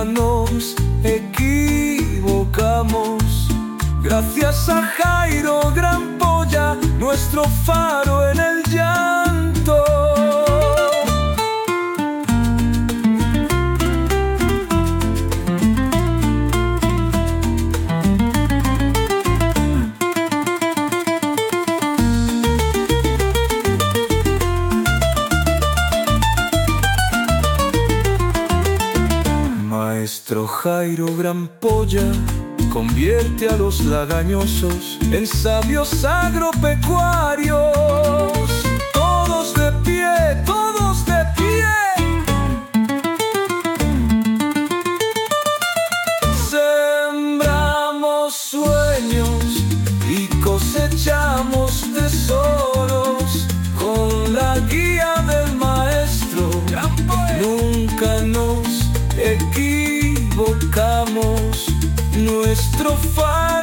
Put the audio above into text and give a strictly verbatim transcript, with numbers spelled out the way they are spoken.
nunca nos equivocamos. Gracias a Jairo Gran Polla, nuestro faro en el llanto. Maestro Jairo Gran Polla convierte a los lagañosos en sabios agropecuarios. Todos de pie, todos de pie. Sembramos sueños y cosechamos tesoros con la guía del maestro. Nunca nos equivocamos. Nuestro faro